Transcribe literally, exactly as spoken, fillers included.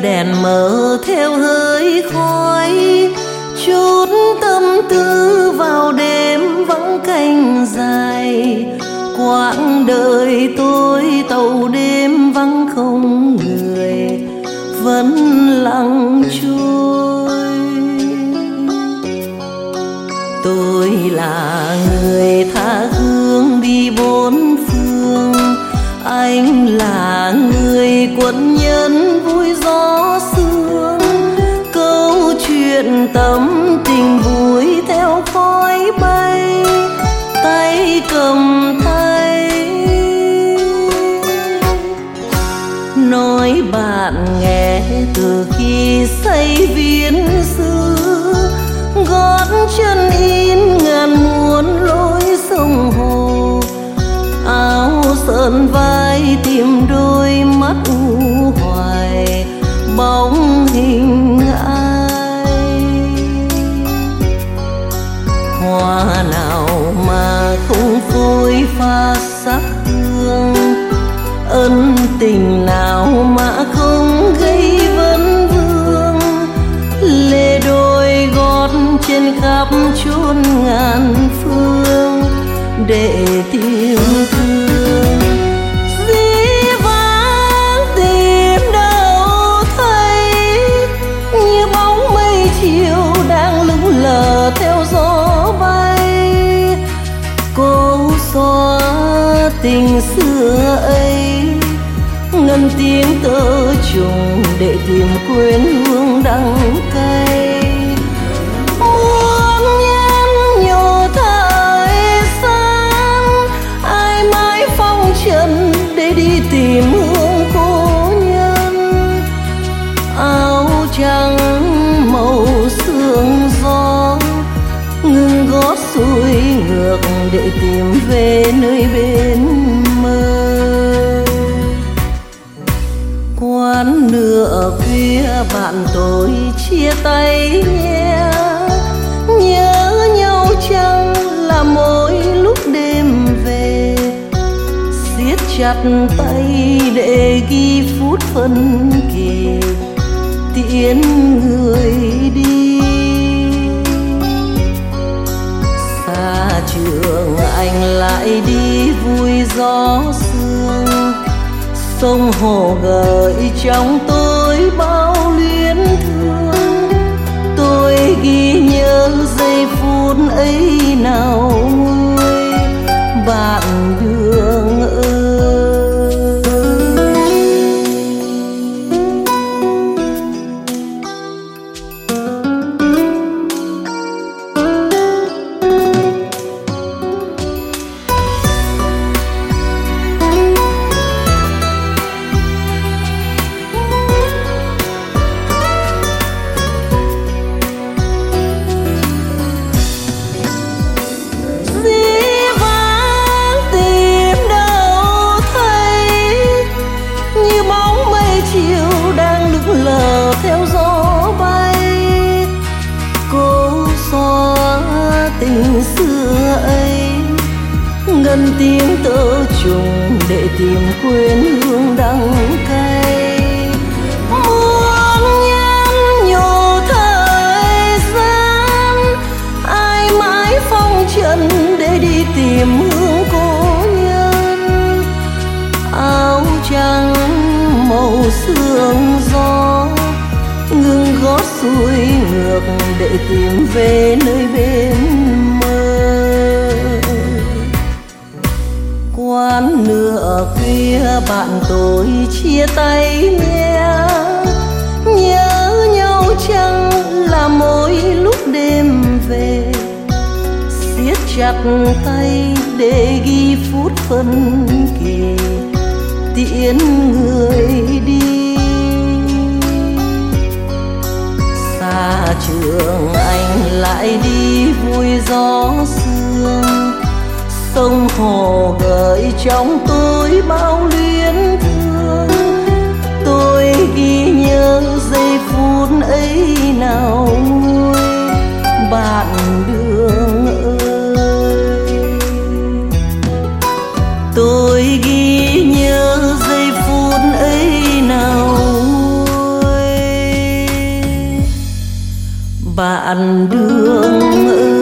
đèn mờ theo hơi khói, chút tâm tư vào đêm vắng canh dài. Quãng đời tôi tàu đêm vắng không người, vẫn lặng trôi. Tôi là người tha hương đi bốn phương, anh là người quân nhân vui gió sương. Câu chuyện tâm tình vui theo khói bay, tay cầm tay. Nói bạn nghe từ khi xây viên xưa, gót chân in ngàn muôn lối sông hồ. Áo sơn vai tìm đôi mắt u hoài, bóng hình ai. Hoa nào mà không phôi pha sắc hương, ân tình nào mà không gây vấn vương. Lê đôi gót trên khắp chốn ngàn phương để tìm thương. Dĩ vãng tìm đâu thấy, như bóng mây chiều đang lững lờ theo gió bay. Cố xóa tình xưa ấy, ngân tiếng tơ trùng để tìm quên hương đắng cay. Muôn nhân nhổ thời gian, ai mãi phong trần để đi tìm hương cố nhân. Áo trắng màu sương gió, ngừng gót xuôi ngược để tìm về nơi bên mơ. Quán nửa khuya bạn tôi chia tay nhé, nhớ nhau chăng là mỗi lúc đêm về. Siết chặt tay để ghi phút phân kỳ, tiễn người đi. Xa trường anh lại đi vui gió sương, sông hồ gợi trong tôi bao luyến thương. Tôi ghi nhớ giây phút ấy nào nguôi, bạn đường ơi. Theo gió bay, cố xóa tình xưa ấy, ngân tiếng tơ trùng để tìm quên hương đắng cay. Muôn nhân nhổ thời gian, ai mãi phong trần để đi tìm hương cố nhân. Áo trắng màu sương gió, ngừng gót xuôi ngược để tìm về nơi bên mơ. Quán nửa khuya bạn tôi chia tay nhé, nhớ nhau chăng là mỗi lúc đêm về. Siết chặt tay để ghi phút phân kỳ, tiễn người đi. Xa trường anh lại đi vui gió sương, sông hồ gợi trong tôi bao luyến thương. Tôi ghi nhớ giây phút ấy nào nguôi, bạn đường ơi. Tôi ghi nhớ giây phút ấy nào nguôi, bạn đường ơi.